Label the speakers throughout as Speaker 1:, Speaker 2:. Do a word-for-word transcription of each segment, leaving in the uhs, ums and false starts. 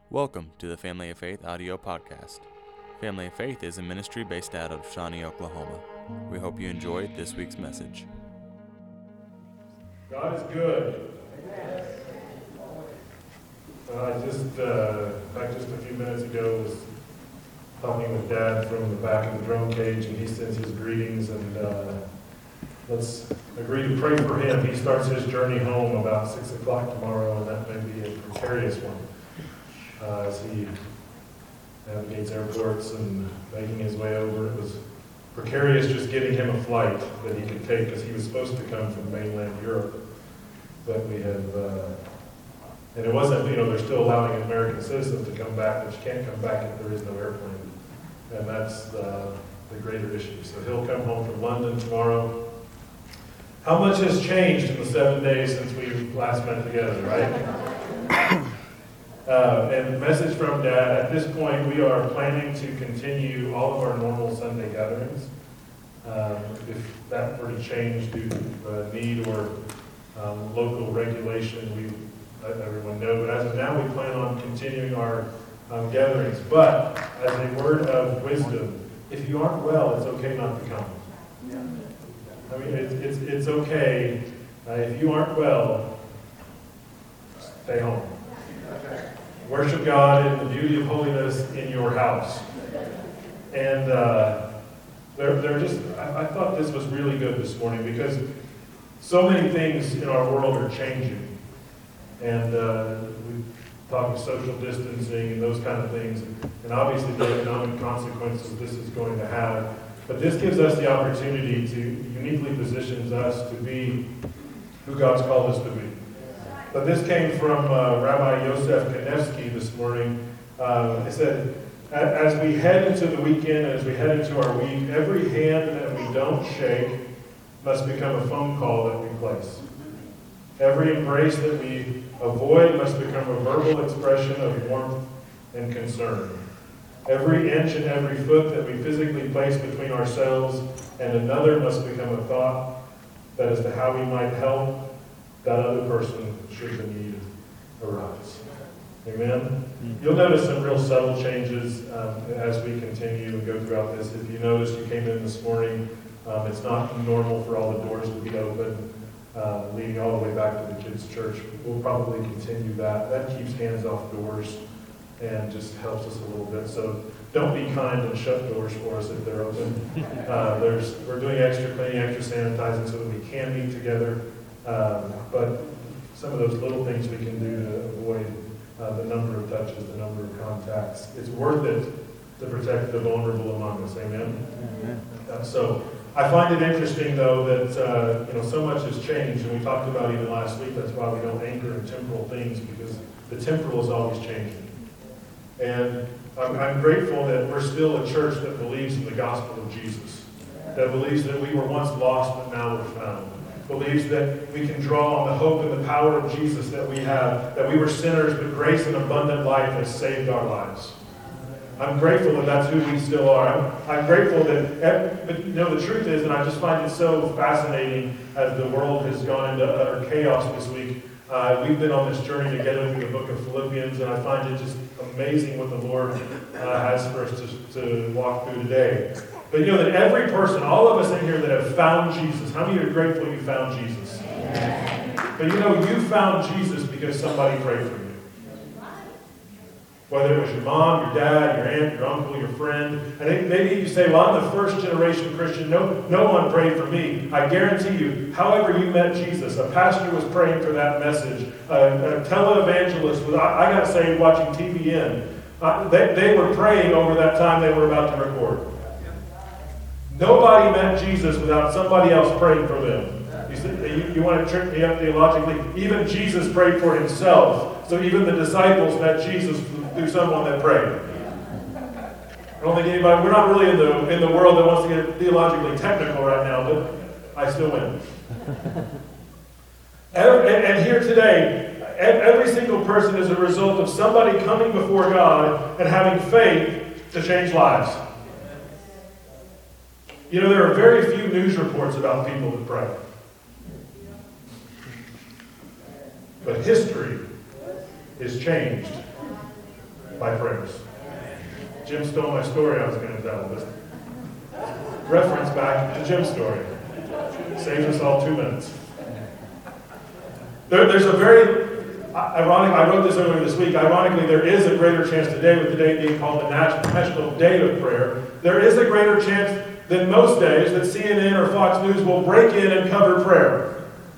Speaker 1: Welcome to the Family of Faith audio podcast. Family of Faith is a ministry based out of Shawnee, Oklahoma. We hope you enjoyed this week's message.
Speaker 2: God is good. Uh, I just, uh, back just a few minutes ago, was talking with Dad from the back of the drone cage, and he sends his greetings, and uh, let's agree to pray for him. He starts his journey home about six o'clock tomorrow, and that may be a precarious one uh, as he navigates airports and making his way over. It was precarious just getting him a flight that he could take, because he was supposed to come from mainland Europe, but we have, uh, and it wasn't, you know, they're still allowing American citizens to come back, but you can't come back if there is no airplane, and that's uh, the greater issue. So he'll come home from London tomorrow. How much has changed in the seven days since we last met together, right? Uh, and the message from Dad, at this point we are planning to continue all of our normal Sunday gatherings. Um, if that were to change due to uh, need or um, local regulation, we let everyone know. But as of now, we plan on continuing our um, gatherings. But as a word of wisdom, if you aren't well, it's okay not to come. I mean, it's, it's, it's okay. Uh, if you aren't well, stay home. Worship God in the beauty of holiness in your house. And uh, they're, they're just, I, I thought this was really good this morning, because so many things in our world are changing. And uh, we talk of social distancing and those kind of things, and obviously the economic consequences this is going to have. But this gives us the opportunity to, uniquely positions us to be who God's called us to be. But this came from uh, Rabbi Yosef Kanevsky this morning. Uh, he said, as we head into the weekend, as we head into our week, every hand that we don't shake must become a phone call that we place. Every embrace that we avoid must become a verbal expression of warmth and concern. Every inch and every foot that we physically place between ourselves and another must become a thought that as to how we might help that other person should the need arise. Amen? You'll notice some real subtle changes um, as we continue and go throughout this. If you noticed, you came in this morning, um, it's not normal for all the doors to be open, uh, leading all the way back to the kids' church. We'll probably continue that. That keeps hands off doors and just helps us a little bit. So don't be kind and shut doors for us if they're open. Uh, there's, we're doing extra cleaning, extra sanitizing so that we can meet together. Um, but some of those little things we can do to avoid uh, the number of touches, the number of contacts. It's worth it to protect the vulnerable among us. Amen? Amen. Uh, so I find it interesting, though, that uh, you know so much has changed, and we talked about even last week. That's why we don't anchor in temporal things, because the temporal is always changing. And I'm, I'm grateful that we're still a church that believes in the gospel of Jesus, that believes that we were once lost but now we're found, believes that we can draw on the hope and the power of Jesus that we have, that we were sinners, but grace and abundant life has saved our lives. I'm grateful that that's who we still are. I'm, I'm grateful that, but you know, the truth is, and I just find it so fascinating as the world has gone into utter chaos this week. Uh, we've been on this journey together through the book of Philippians, and I find it just amazing what the Lord uh, has for us to, to walk through today. But you know that every person, all of us in here that have found Jesus, how many are grateful you found Jesus? Amen. But you know, you found Jesus because somebody prayed for you. Whether it was your mom, your dad, your aunt, your uncle, your friend. And maybe you say, well, I'm the first generation Christian. No, no one prayed for me. I guarantee you, however you met Jesus, a pastor was praying for that message. A, a televangelist was, I, I got saved watching T V N. Uh, they, they were praying over that time they were about to record. Nobody met Jesus without somebody else praying for them. You, see, you, you want to trick me up theologically? Even Jesus prayed for himself. So even the disciples met Jesus through someone that prayed. I don't think anybody, we're not really in the in the world that wants to get theologically technical right now, but I still win. Every, and, and here today, every single person is a result of somebody coming before God and having faith to change lives. You know, there are very few news reports about people that pray. But history is changed by prayers. Jim stole my story I was going to tell. This reference back to Jim's story. Saves us all two minutes. There, there's a very, ironic, I wrote this earlier this week, ironically there is a greater chance today, with the day being called the National Day of Prayer, there is a greater chance than most days that C N N or Fox News will break in and cover prayer.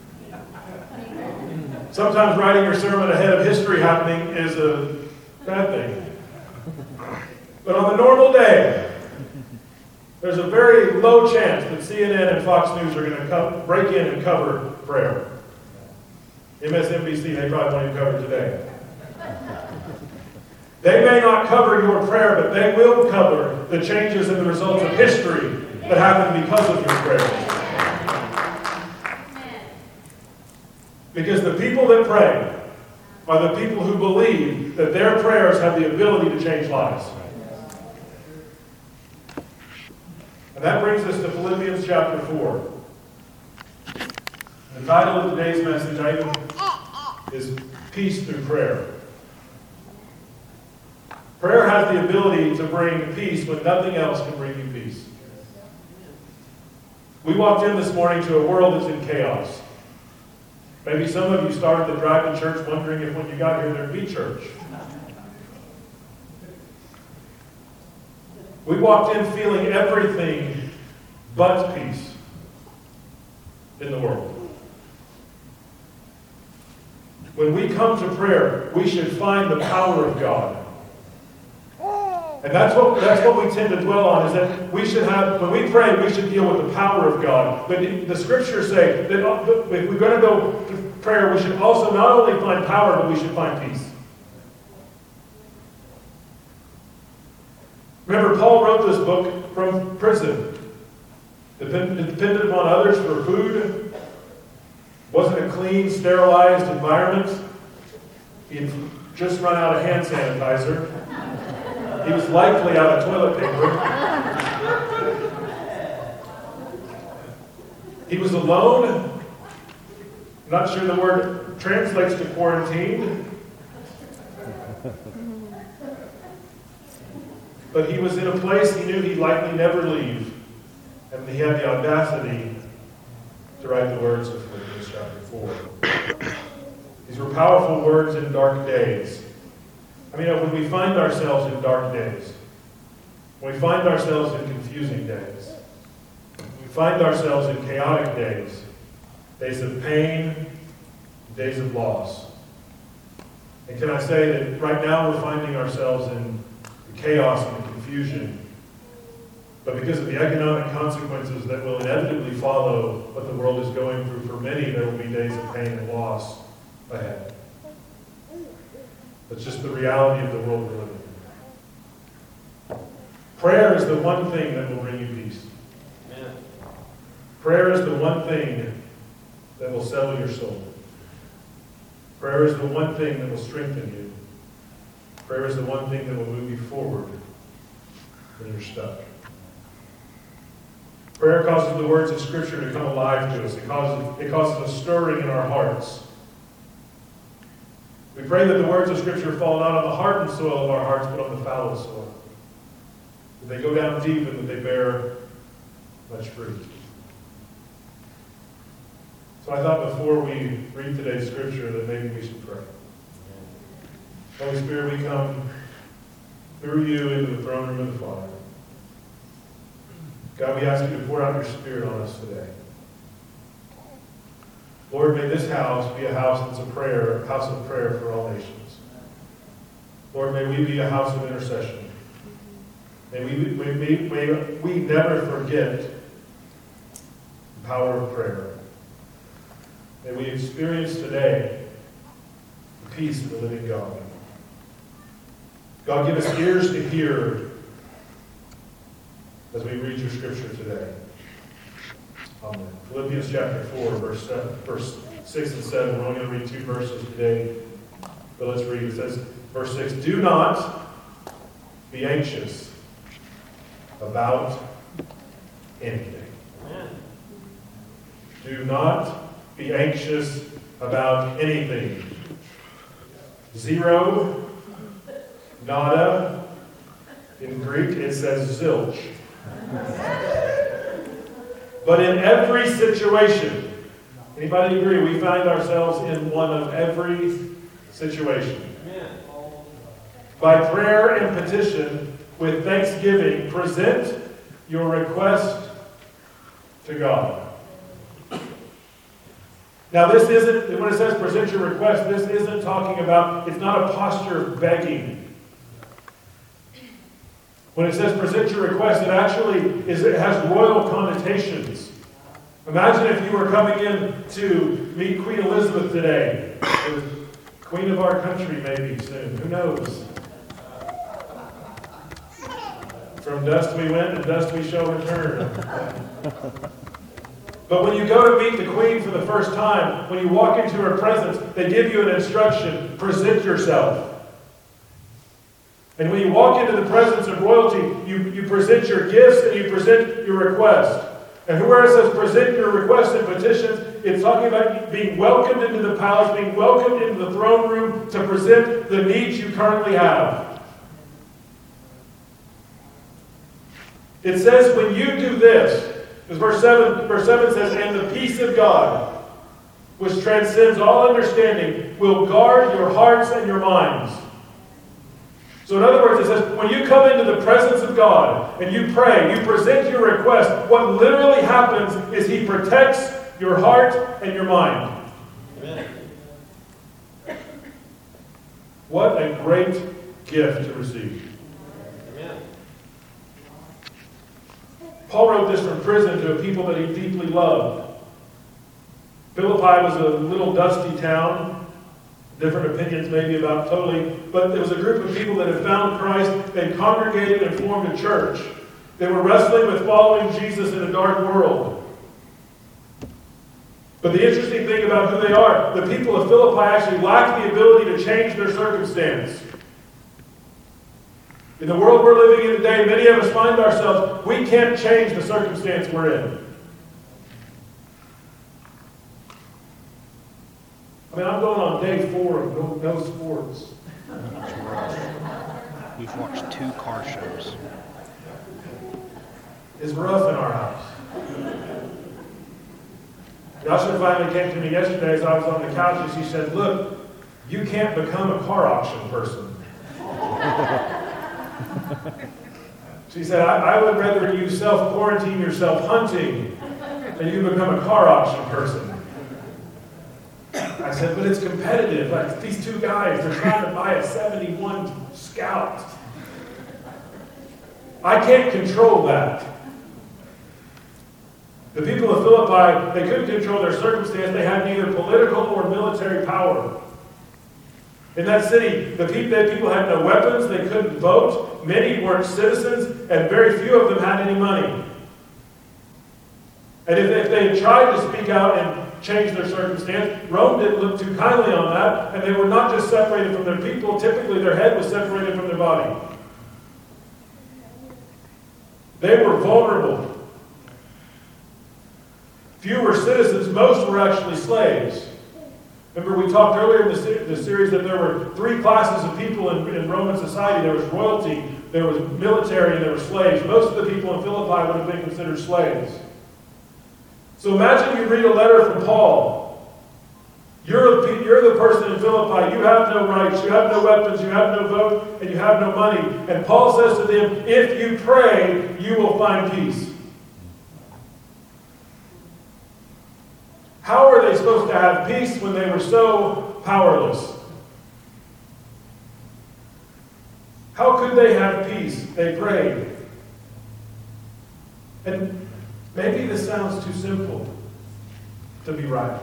Speaker 2: Sometimes writing your sermon ahead of history happening is a bad thing. But on the normal day, there's a very low chance that C N N and Fox News are going to come, break in and cover prayer. M S N B C, they probably won't even cover it today. They may not cover your prayer, but they will cover the changes and the results of history that happen because of your prayers. Because the people that pray are the people who believe that their prayers have the ability to change lives. And that brings us to Philippians chapter four. The title of today's message item is Peace Through Prayer. Prayer has the ability to bring peace when nothing else can bring you peace. We walked in this morning to a world that's in chaos. Maybe some of you started the drive to church wondering if when you got here there'd be church. We walked in feeling everything but peace in the world. When we come to prayer, we should find the power of God. And that's what, that's what we tend to dwell on, is that we should have, when we pray, we should deal with the power of God. But the scriptures say that if we're going to go to prayer, we should also not only find power, but we should find peace. Remember, Paul wrote this book from prison. Depended, depended upon others for food. Wasn't a clean, sterilized environment. He had just run out of hand sanitizer. He was likely out of toilet paper. He was alone. I'm not sure the word translates to quarantined. But he was in a place he knew he'd likely never leave. And he had the audacity to write the words of Philippians chapter four. These were powerful words in dark days. I mean, when we find ourselves in dark days, when we find ourselves in confusing days, we find ourselves in chaotic days, days of pain, days of loss. And can I say that right now we're finding ourselves in the chaos and the confusion, but because of the economic consequences that will inevitably follow what the world is going through, for many there will be days of pain and loss ahead. It's just the reality of the world we're living in. Prayer is the one thing that will bring you peace. Amen. Prayer is the one thing that will settle your soul. Prayer is the one thing that will strengthen you. Prayer is the one thing that will move you forward when you're stuck. Prayer causes the words of Scripture to come alive to us. It causes, it causes a stirring in our hearts. We pray that the words of Scripture fall not on the hardened soil of our hearts, but on the fallow soil. That they go down deep and that they bear much fruit. So I thought before we read today's Scripture that maybe we should pray. Holy Spirit, we come through you into the throne room of the Father. God, we ask you to pour out your Spirit on us today. Lord, may this house be a house that's a prayer, a house of prayer for all nations. Lord, may we be a house of intercession. May we, may, may, may we never forget the power of prayer. May we experience today the peace of the living God. God, give us ears to hear as we read your Scripture today. Amen. Philippians chapter four, verse seven, verse six and seven. We're only going to read two verses today, but let's read. It says, verse six, do not be anxious about anything. Amen. Do not be anxious about anything. Zero, Nada. In Greek, it says zilch. But in every situation, anybody agree, we find ourselves in one of every situation. By prayer and petition, with thanksgiving, present your request to God. Now this isn't, when it says present your request, this isn't talking about, it's not a posture of begging. When it says present your request, it actually is, it has royal connotations. Imagine if you were coming in to meet Queen Elizabeth today, or Queen of our country maybe soon, who knows? From dust we went and dust we shall return. But when you go to meet the Queen for the first time, when you walk into her presence, they give you an instruction, present yourself. And when you walk into the presence of royalty, you, you present your gifts and you present your request. And where it says present your requests and petitions, it's talking about being welcomed into the palace, being welcomed into the throne room to present the needs you currently have. It says when you do this, because verse seven, verse seven says, and the peace of God, which transcends all understanding, will guard your hearts and your minds. So in other words, it says, when you come into the presence of God and you pray, you present your request, what literally happens is He protects your heart and your mind. Amen. What a great gift to receive. Amen. Paul wrote this from prison to a people that he deeply loved. Philippi was a little dusty town. Different opinions maybe about totally, but it was a group of people that had found Christ. They congregated and formed a church. They were wrestling with following Jesus in a dark world. But the interesting thing about who they are, the people of Philippi actually lack the ability to change their circumstance. In the world we're living in today, many of us find ourselves, we can't change the circumstance we're in. I mean, I'm going on day four of no, no sports.
Speaker 3: That's rough. We've watched two car shows.
Speaker 2: It's rough in our house. Yasha finally came to me yesterday as I was on the couch and she said, look, you can't become a car auction person. She said, I, I would rather you self-quarantine yourself hunting than you become a car auction person. I said, but it's competitive. Like these two guys, they're trying to buy a seventy-one Scout. I can't control that. The people of Philippi, they couldn't control their circumstance. They had neither political or military power. In that city, the people, the people had no weapons. They couldn't vote. Many weren't citizens, and very few of them had any money. And if, if they had tried to speak out and change their circumstance, Rome didn't look too kindly on that, and they were not just separated from their people. Typically, their head was separated from their body. They were vulnerable. Few were citizens. Most were actually slaves. Remember, we talked earlier in the, se- the series that there were three classes of people in, in Roman society. There was royalty, there was military, and there were slaves. Most of the people in Philippi would have been considered slaves. So imagine you read a letter from Paul. You're the, you're the person in Philippi. You have no rights, you have no weapons, you have no vote, and you have no money. And Paul says to them, if you pray, you will find peace. How are they supposed to have peace when they were so powerless? How could they have peace? They prayed. And maybe this sounds too simple to be right.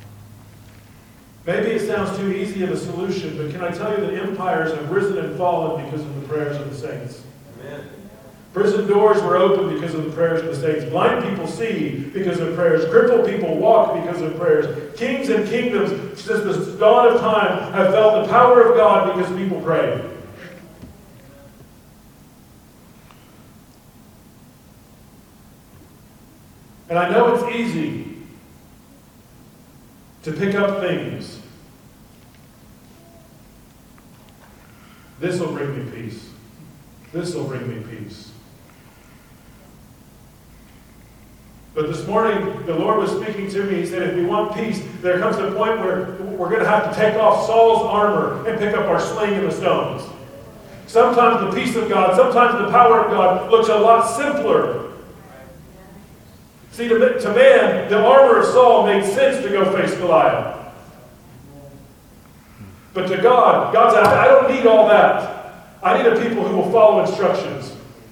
Speaker 2: Maybe it sounds too easy of a solution, but can I tell you that empires have risen and fallen because of the prayers of the saints? Amen. Prison doors were opened because of the prayers of the saints. Blind people see because of prayers. Crippled people walk because of prayers. Kings and kingdoms, since the dawn of time, have felt the power of God because people prayed. And I know it's easy to pick up things. This will bring me peace. This will bring me peace. But this morning, the Lord was speaking to me. He said, if we want peace, there comes a point where we're going to have to take off Saul's armor and pick up our sling and the stones. Sometimes the peace of God, sometimes the power of God looks a lot simpler. See, to, to man, the armor of Saul made sense to go face Goliath. But to God, God said, I don't need all that. I need a people who will follow instructions.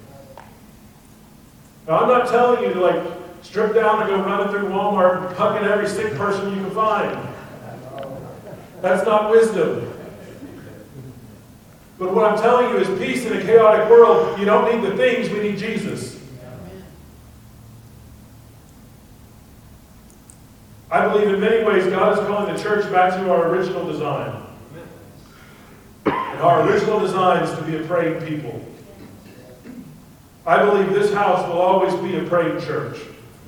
Speaker 2: Now, I'm not telling you to like strip down and go running through Walmart, hugging every sick person you can find. That's not wisdom. But what I'm telling you is peace in a chaotic world. You don't need the things, we need Jesus. I believe in many ways God is calling the church back to our original design. And our original design is to be a praying people. I believe this house will always be a praying church.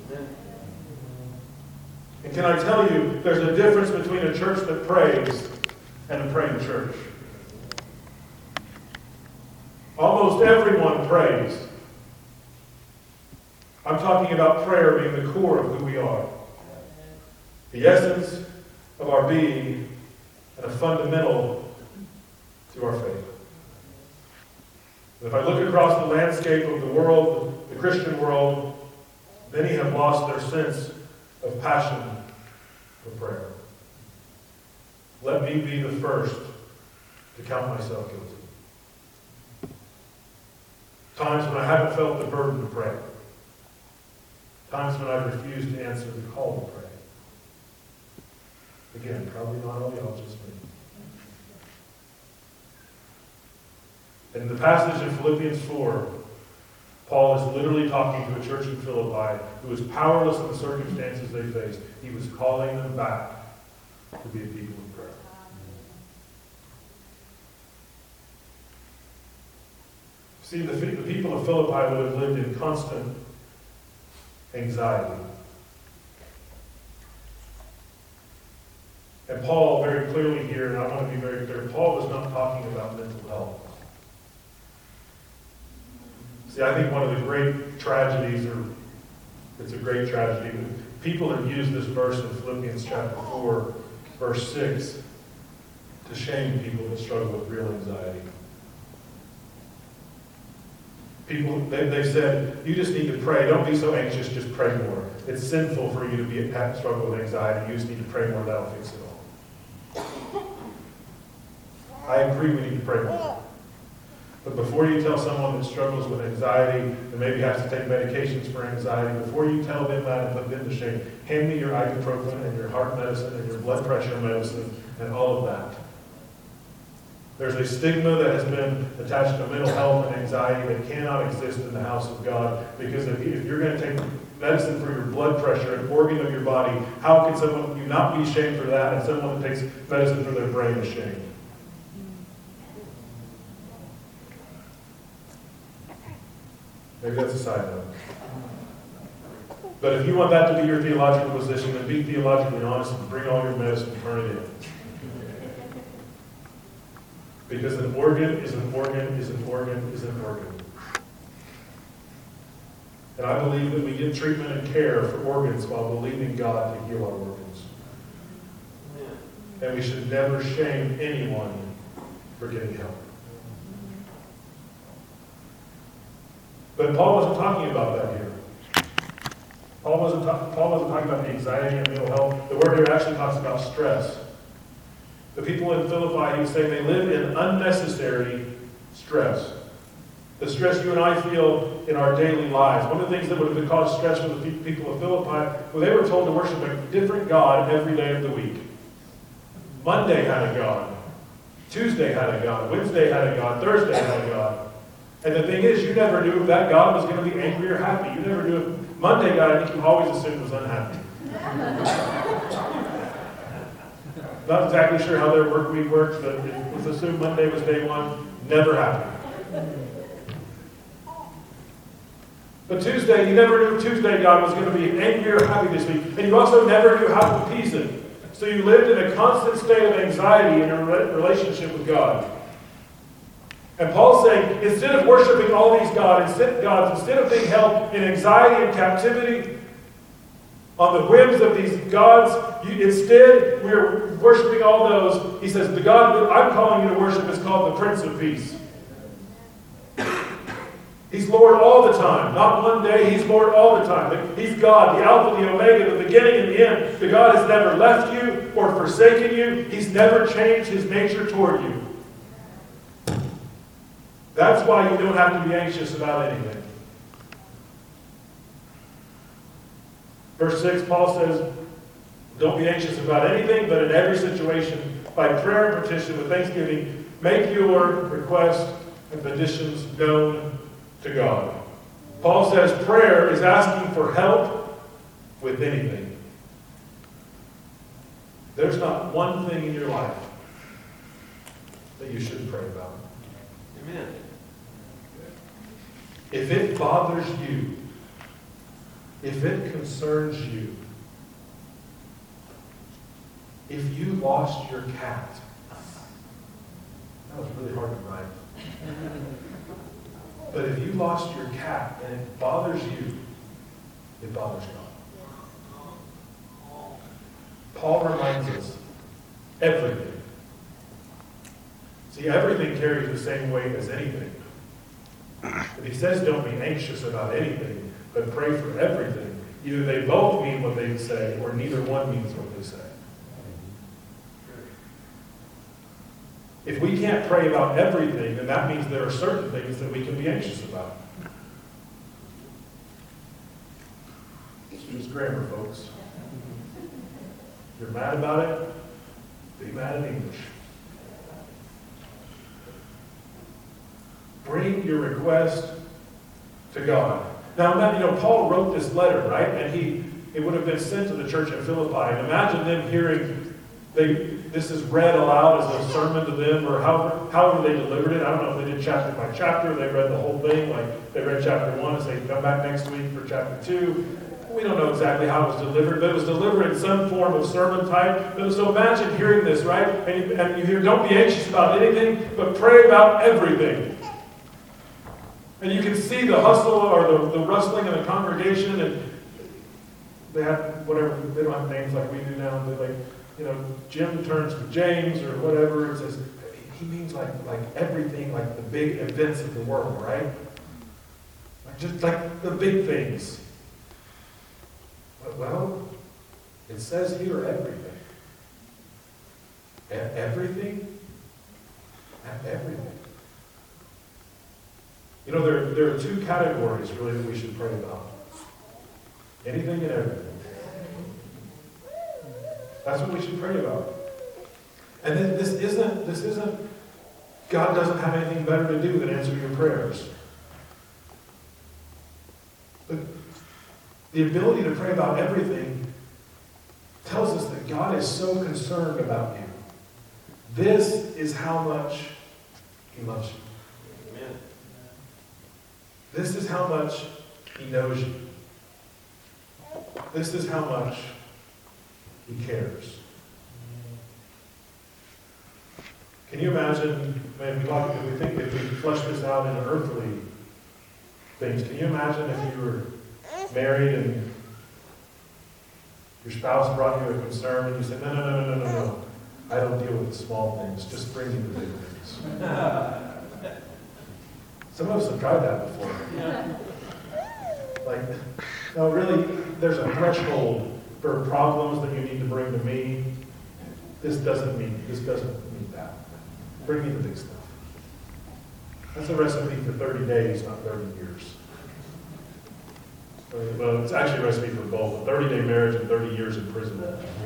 Speaker 2: And can I tell you, there's a difference between a church that prays and a praying church. Almost everyone prays. I'm talking about prayer being the core of who we are. The essence of our being and a fundamental to our faith. If I look across the landscape of the world, the Christian world, many have lost their sense of passion for prayer. Let me be the first to count myself guilty. Times when I haven't felt the burden to pray. Times when I've refused to answer the call to pray. Again, probably not all y'all, just me. And in the passage in Philippians four, Paul is literally talking to a church in Philippi who was powerless in the circumstances they faced. He was calling them back to be a people in prayer. See, the, the people of Philippi would have lived in constant anxiety. And Paul, very clearly here, and I want to be very clear, Paul was not talking about mental health. See, I think one of the great tragedies, or it's a great tragedy, people have used this verse in Philippians chapter four, verse six, to shame people that struggle with real anxiety. People, they, they've said, you just need to pray. Don't be so anxious, just pray more. It's sinful for you to be have struggle with anxiety. You just need to pray more, that'll fix it all. I agree we need to pray more. But before you tell someone that struggles with anxiety and maybe has to take medications for anxiety, before you tell them that and put them to shame, hand me your ibuprofen and your heart medicine and your blood pressure medicine and all of that. There's a stigma that has been attached to mental health and anxiety that cannot exist in the house of God, because if, you, if you're going to take medicine for your blood pressure, an organ of your body, how can someone you not be shamed for that, and someone that takes medicine for their brain is shamed? Maybe that's a side note. But if you want that to be your theological position, then be theologically honest and bring all your medicine and turn it in. Because an organ is an organ is an organ is an organ. And I believe that we get treatment and care for organs while believing God to heal our organs. And we should never shame anyone for getting help. But Paul wasn't talking about that here. Paul wasn't, ta- Paul wasn't talking about anxiety and mental health. The word here actually talks about stress. The people in Philippi, he was saying, they live in unnecessary stress. The stress you and I feel in our daily lives. One of the things that would have caused stress for the people of Philippi, well, they were told to worship a different God every day of the week. Monday had a God. Tuesday had a God. Wednesday had a God. Thursday had a God. And the thing is, you never knew if that God was going to be angry or happy. You never knew if Monday God, I think you always assumed was unhappy. Not exactly sure how their work week works, but it was assumed Monday was day one. Never happened. But Tuesday, you never knew if Tuesday God was going to be angry or happy this week. And you also never knew how to appease him. So you lived in a constant state of anxiety in your relationship with God. And Paul's saying, instead of worshiping all these gods, instead, gods, instead of being held in anxiety and captivity on the whims of these gods, you, instead we're worshiping all those. He says, the God that I'm calling you to worship is called the Prince of Peace. He's Lord all the time. Not one day, He's Lord all the time. He's God, the Alpha, the Omega, the beginning and the end. The God has never left you or forsaken you. He's never changed His nature toward you. That's why you don't have to be anxious about anything. Verse six, Paul says, don't be anxious about anything, but in every situation, by prayer and petition with thanksgiving, make your requests and petitions known to God. Paul says prayer is asking for help with anything. There's not one thing in your life that you shouldn't pray about.
Speaker 4: Amen.
Speaker 2: If it bothers you, if it concerns you, if you lost your cat, that was really hard to write. But if you lost your cat and it bothers you, it bothers God. Paul reminds us, everything. See, everything carries the same weight as anything. But he says don't be anxious about anything, but pray for everything. Either they both mean what they say, or neither one means what they say. If we can't pray about everything, then that means there are certain things that we can be anxious about. It's just grammar, folks. If you're mad about it, be mad in English. Bring your request to God. Now, you know, Paul wrote this letter, right? And he, it would have been sent to the church in Philippi. And imagine them hearing, they, this is read aloud as a sermon to them, or however, however they delivered it. I don't know if they did chapter by chapter, they read the whole thing, like they read chapter one and say, come back next week for chapter two. We don't know exactly how it was delivered, but it was delivered in some form of sermon type. So imagine hearing this, right? And, and you hear, don't be anxious about anything, but pray about everything. And you can see the hustle or the, the rustling in the congregation, and they have whatever, they don't have names like we do now. They like, you know, Jim turns to James or whatever and says, he means like, like everything, like the big events of the world, right? Like just like the big things. But, well, it says here everything. E- everything? Everything. You know, there, there are two categories, really, that we should pray about. Anything and everything. That's what we should pray about. And then this isn't, this isn't, God doesn't have anything better to do than answer your prayers. But the ability to pray about everything tells us that God is so concerned about you. This is how much He loves you. This is how much He knows you. This is how much He cares. Can you imagine, man, we talk, if we think, if we flesh this out in earthly things, can you imagine if you were married and your spouse brought you a concern and you said, no, no, no, no, no, no, no. I don't deal with the small things. Just bring me the big things. Some of us have tried that before. Like, no, really, there's a threshold for problems that you need to bring to me. This doesn't mean, this doesn't mean that. Bring me the big stuff. That's a recipe for thirty days, not thirty years. Well, it's actually a recipe for both, a thirty-day marriage and thirty years in prison.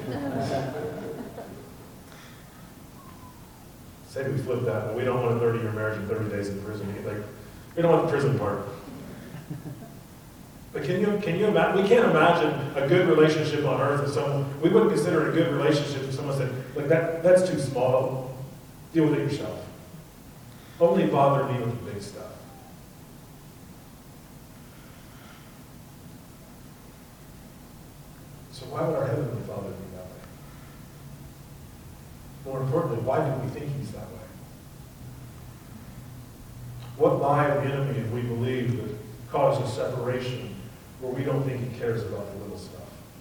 Speaker 2: Say we flip that, but we don't want a thirty-year marriage and thirty days in prison. Like, we don't want the prison part. But can you can you imagine? We can't imagine a good relationship on earth with someone. We wouldn't consider it a good relationship if someone said, "Look, that that's too small. Deal with it yourself. Only bother me with the big stuff." So why would our Heavenly Father be that way? More importantly, why do we think He's that way? What lie of the enemy have we believed that causes separation where we don't think he cares about the little stuff?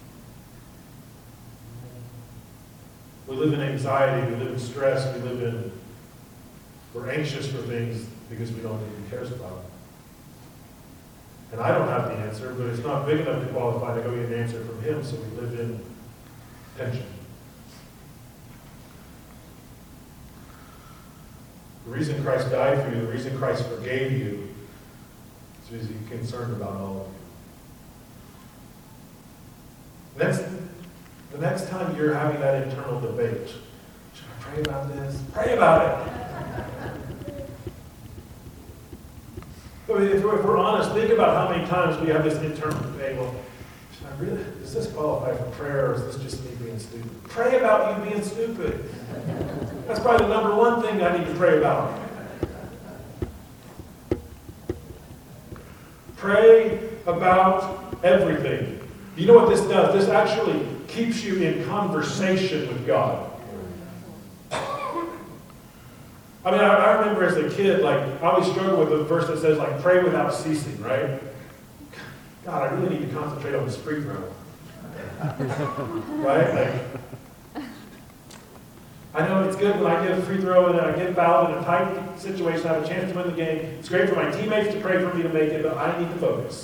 Speaker 2: We live in anxiety, we live in stress, we live in, we're anxious for things because we don't think he cares about them. And I don't have the answer, but it's not big enough to qualify to go get an answer from him, so we live in tension. The reason Christ died for you, the reason Christ forgave you, is because he's concerned about all of you. Next, the next time you're having that internal debate, should I pray about this? Pray about it. I mean, if we're, if we're honest, think about how many times we have this internal debate. Well, should I really, does this qualify for prayer, or is this just me being stupid? Pray about you being stupid. That's probably the number one thing I need to pray about. Pray about everything. You know what this does? This actually keeps you in conversation with God. I mean, I, I remember as a kid, like, I always struggle with the verse that says, like, pray without ceasing, right? God, I really need to concentrate on this free throw. Right? Like, I know it's good when I get a free throw and I get fouled in a tight situation, I have a chance to win the game. It's great for my teammates to pray for me to make it, but I need to focus.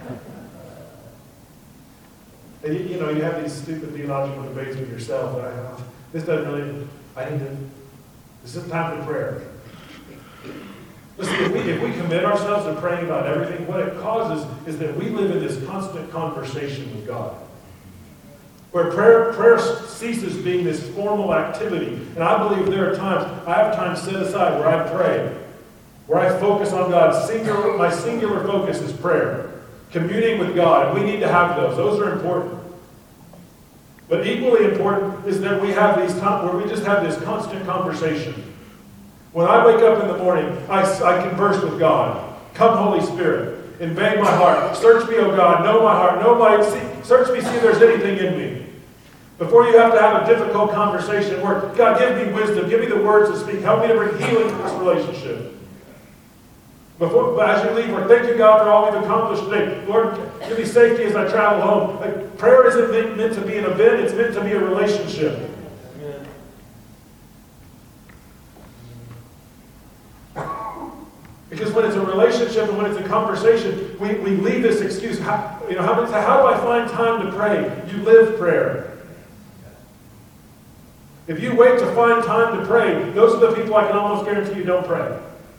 Speaker 2: And you, you know, you have these stupid theological debates with yourself. But I, this doesn't really, I need to, this is time for prayer. Listen, if we, if we commit ourselves to praying about everything, what it causes is that we live in this constant conversation with God. Where prayer, prayer ceases being this formal activity. And I believe there are times, I have time set aside where I pray, where I focus on God. Singular, my singular focus is prayer. Communing with God. And we need to have those. Those are important. But equally important is that we have these times where we just have this constant conversation. When I wake up in the morning, I, I converse with God. Come, Holy Spirit. Invade my heart. Search me, O God. Know my heart. Know my, see, search me, see if there's anything in me. Before you have to have a difficult conversation where, God, give me wisdom. Give me the words to speak. Help me to bring healing to this relationship. Before, but as you leave, Lord, thank you, God, for all we've accomplished today. Lord, give me safety as I travel home. Like, prayer isn't meant, meant to be an event. It's meant to be a relationship. Because when it's a relationship and when it's a conversation, we, we leave this excuse. How, you know, how, how do I find time to pray? You live prayer. If you wait to find time to pray, those are the people I can almost guarantee you don't pray.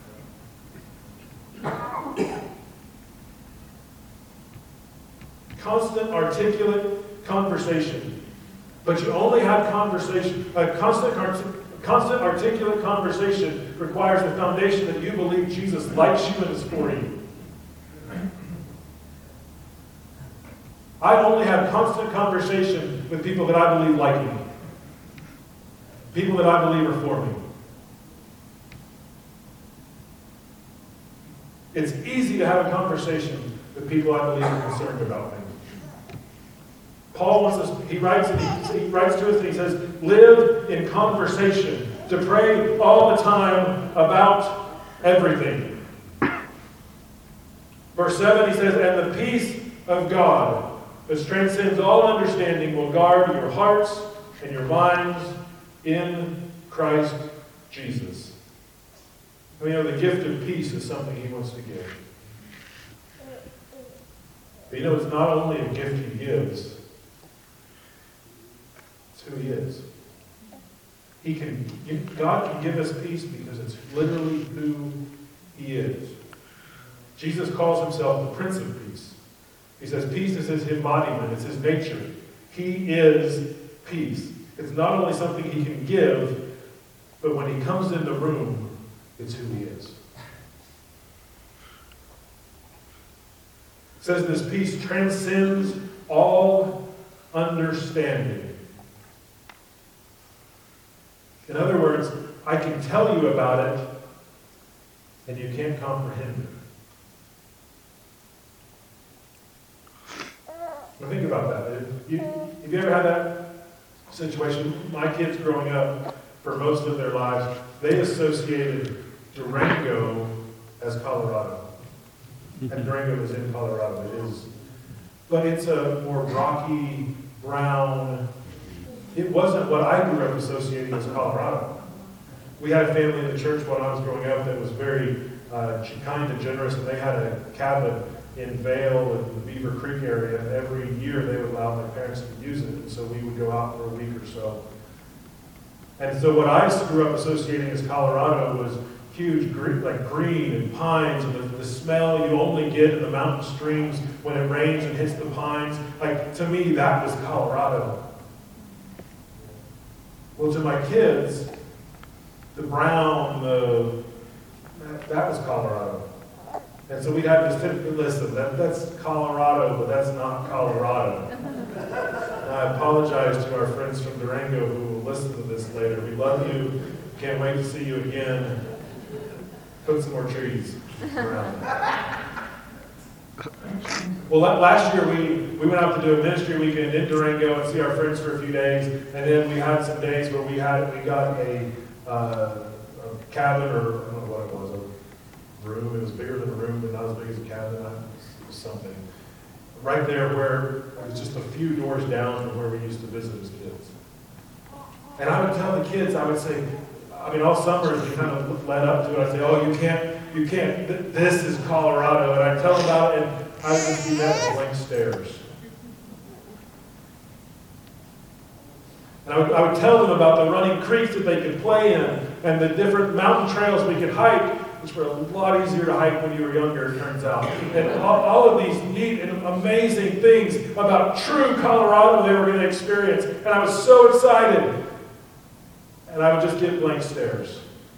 Speaker 2: Constant, articulate conversation. But you only have conversation, a constant, constant, articulate conversation requires the foundation that you believe Jesus likes you and is for you. I only have constant conversation with people that I believe like me. People that I believe are for me. It's easy to have a conversation with people I believe are concerned about me. Paul wants us, he writes, he, he writes to us and he says, live in conversation, to pray all the time about everything. Verse seven, he says, and the peace of God, which transcends all understanding, will guard your hearts and your minds in Christ Jesus. You know, the gift of peace is something he wants to give. But you know, it's not only a gift he gives, it's who he is. He can, God can give us peace because it's literally who he is. Jesus calls himself the Prince of Peace. He says peace is his embodiment, it's his nature. He is peace. It's not only something he can give, but when he comes in the room, it's who he is. It says this peace transcends all understanding. In other words, I can tell you about it, and you can't comprehend it. Now think about that. Have you, have you ever had that situation? My kids growing up, for most of their lives, they associated Durango as Colorado. And Durango is in Colorado, it is. But it's a more rocky, brown, it wasn't what I grew up associating as Colorado. We had a family in the church when I was growing up that was very uh, kind and generous, and they had a cabin in Vail and the Beaver Creek area, and every year they would allow my parents to use it, and so we would go out for a week or so. And so what I grew up associating as Colorado was huge, green, like green and pines, and the, the smell you only get in the mountain streams when it rains and hits the pines. Like, to me, that was Colorado. Well, to my kids, the brown, the that, that was Colorado. And so we'd have this typical listen, that, that's Colorado, but that's not Colorado. And I apologize to our friends from Durango who will listen to this later. We love you. Can't wait to see you again. Put some more trees around. Well, last year we, we went out to do a ministry weekend in Durango and see our friends for a few days. And then we had some days where we had we got a, uh, a cabin, or I don't know what it was, a room. It was bigger than a room, but not as big as a cabin. It was something. Right there where it was just a few doors down from where we used to visit as kids. And I would tell the kids, I would say, I mean, all summer as we kind of led up to it, I'd say, oh, you can't, you can't, th- this is Colorado. And I'd tell them about it, and I would just be met with blank stares. And I would, I would tell them about the running creeks that they could play in, and the different mountain trails we could hike, which were a lot easier to hike when you were younger, it turns out. And all, all of these neat and amazing things about true Colorado they were going to experience. And I was so excited. And I would just get blank stares.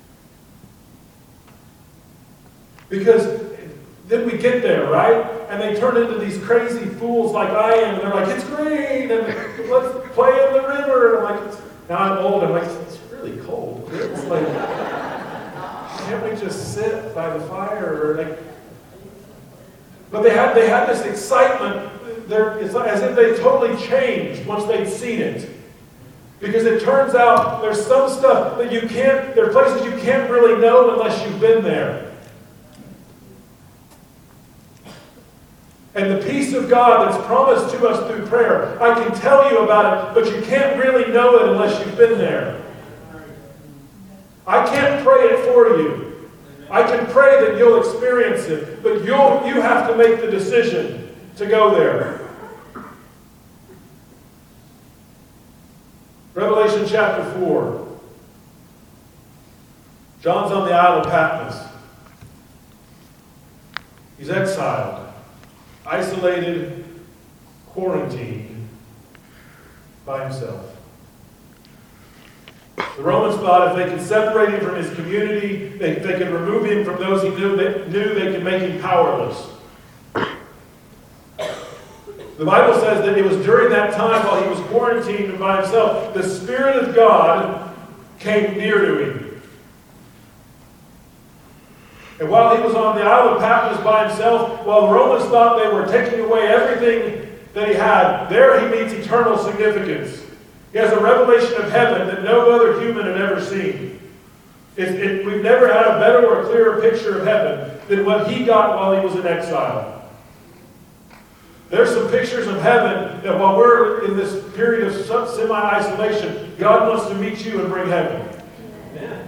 Speaker 2: Because then we get there, right? And they turn into these crazy fools like I am. And they're like, it's green, and let's play in the river. And I'm like, it's, now I'm old, I'm like, it's really cold. It's like, can't we just sit by the fire? Or like, but they had they had this excitement. They're, it's like, as if they totally changed once they'd seen it. Because it turns out there's some stuff that you can't, there are places you can't really know unless you've been there. And the peace of God that's promised to us through prayer, I can tell you about it, but you can't really know it unless you've been there. I can't pray it for you. I can pray that you'll experience it, but you'll, you have to make the decision to go there. Revelation chapter four. John's on the Isle of Patmos. He's exiled, isolated, quarantined by himself. The Romans thought if they could separate him from his community, they, they could remove him from those he knew they, knew they could make him powerless. The Bible says that it was during that time while he was quarantined and by himself, the Spirit of God came near to him. And while he was on the Isle of Patmos by himself, while the Romans thought they were taking away everything that he had, there he meets eternal significance. He has a revelation of heaven that no other human had ever seen. It, it, we've never had a better or clearer picture of heaven than what he got while he was in exile. There's some pictures of heaven that while we're in this period of semi-isolation, God wants to meet you and bring heaven. Amen.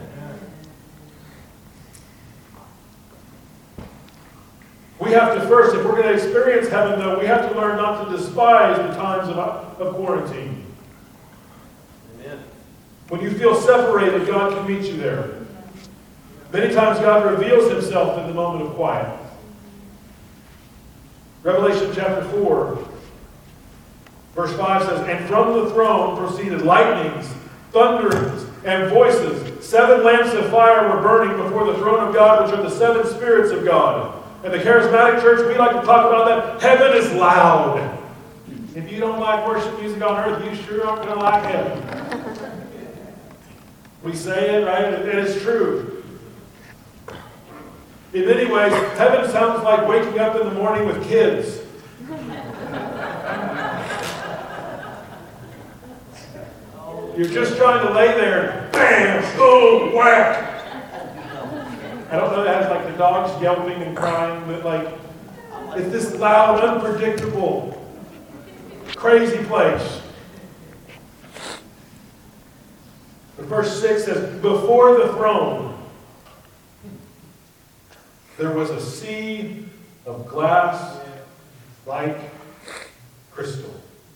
Speaker 2: We have to first, if we're going to experience heaven, though, we have to learn not to despise the times of, of quarantine. Amen. When you feel separated, God can meet you there. Many times God reveals himself in the moment of quiet. Revelation chapter four, verse five says, and from the throne proceeded lightnings, thunderings, and voices. Seven lamps of fire were burning before the throne of God, which are the seven spirits of God. And the charismatic church, we like to talk about that. Heaven is loud. If you don't like worship music on earth, you sure aren't going to like heaven. We say it, right? And it's true. In many ways, heaven sounds like waking up in the morning with kids. You're just trying to lay there, bam, boom, whack. I don't know that it has like the dogs yelping and crying, but like it's this loud, unpredictable, crazy place. The verse six says, before the throne, there was a sea of glass like crystal.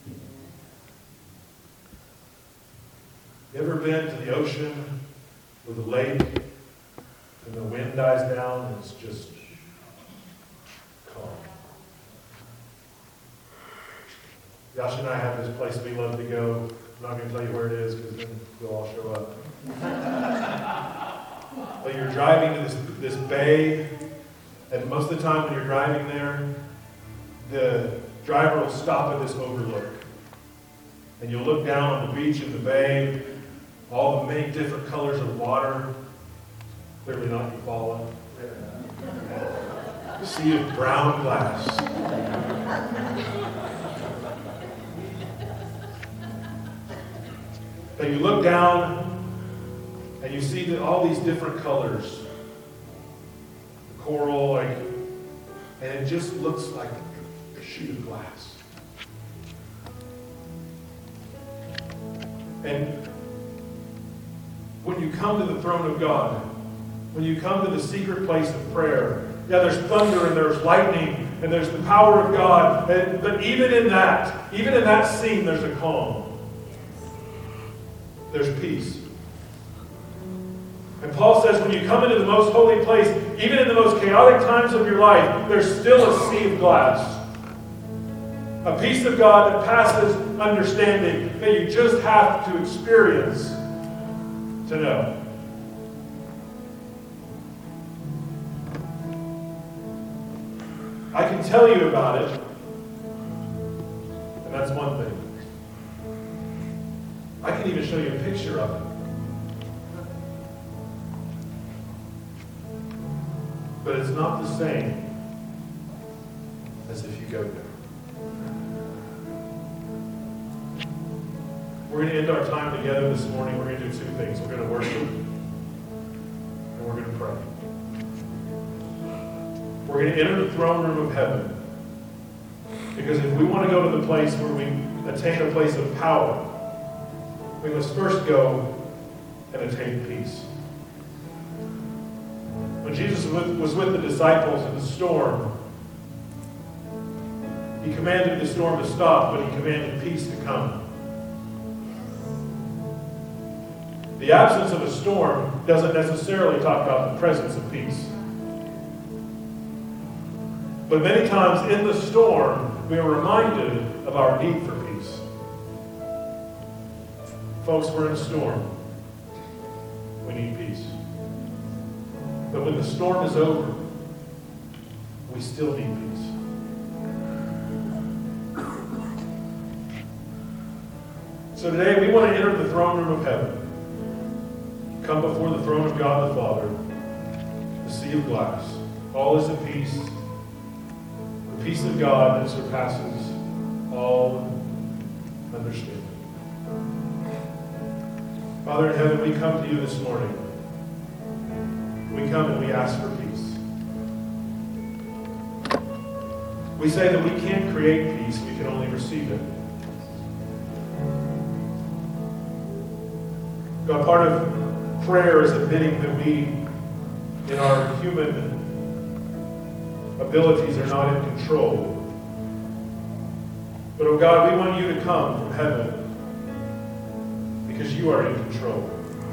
Speaker 2: You ever been to the ocean with a lake and the wind dies down and it's just calm? Josh and I have this place we love to go. I'm not going to tell you where it is because then we'll all show up. But you're driving to this, this bay, and most of the time when you're driving there, the driver will stop at this overlook. And you'll look down on the beach and the bay, all the many different colors of water. Clearly not, you follow. A sea of brown glass. And you look down and you see that all these different colors. The coral, like, and it just looks like a sheet of glass. And when you come to the throne of God, when you come to the secret place of prayer, yeah, there's thunder and there's lightning and there's the power of God. And, but even in that, even in that scene, there's a calm. There's peace. And Paul says when you come into the most holy place, even in the most chaotic times of your life, there's still a sea of glass. A peace of God that passes understanding that you just have to experience to know. I can tell you about it, and that's one thing. I can even show you a picture of it. But it's not the same as if you go there. We're going to end our time together this morning. We're going to do two things. We're going to worship and we're going to pray. We're going to enter the throne room of heaven. Because if we want to go to the place where we attain a place of power, we must first go and attain peace. When Jesus was with the disciples in the storm, he commanded the storm to stop, but he commanded peace to come. The absence of a storm doesn't necessarily talk about the presence of peace. But many times in the storm, we are reminded of our need for peace. Folks, we're in a storm. We need peace. But when the storm is over, we still need peace. So today we want to enter the throne room of heaven. Come before the throne of God the Father, the sea of glass. All is at peace. The peace of God that surpasses all understanding. Father in heaven, we come to you this morning. We come and we ask for peace. We say that we can't create peace, we can only receive it. God, part of prayer is admitting that we, in our human abilities, are not in control. But, oh God, we want you to come from heaven because you are in control.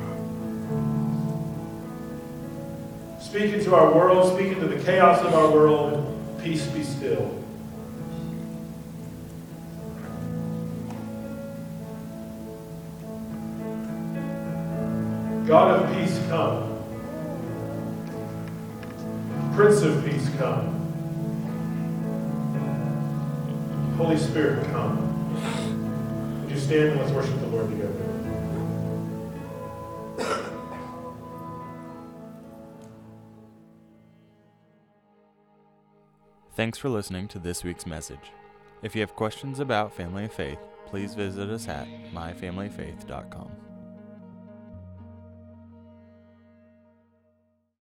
Speaker 2: Speak into our world, speak into the chaos of our world, peace be still. God of peace, come. Prince of peace, come. Holy Spirit, come. Would you stand and let's worship the Lord together.
Speaker 1: Thanks for listening to this week's message. If you have questions about Family of Faith, please visit us at my family faith dot com.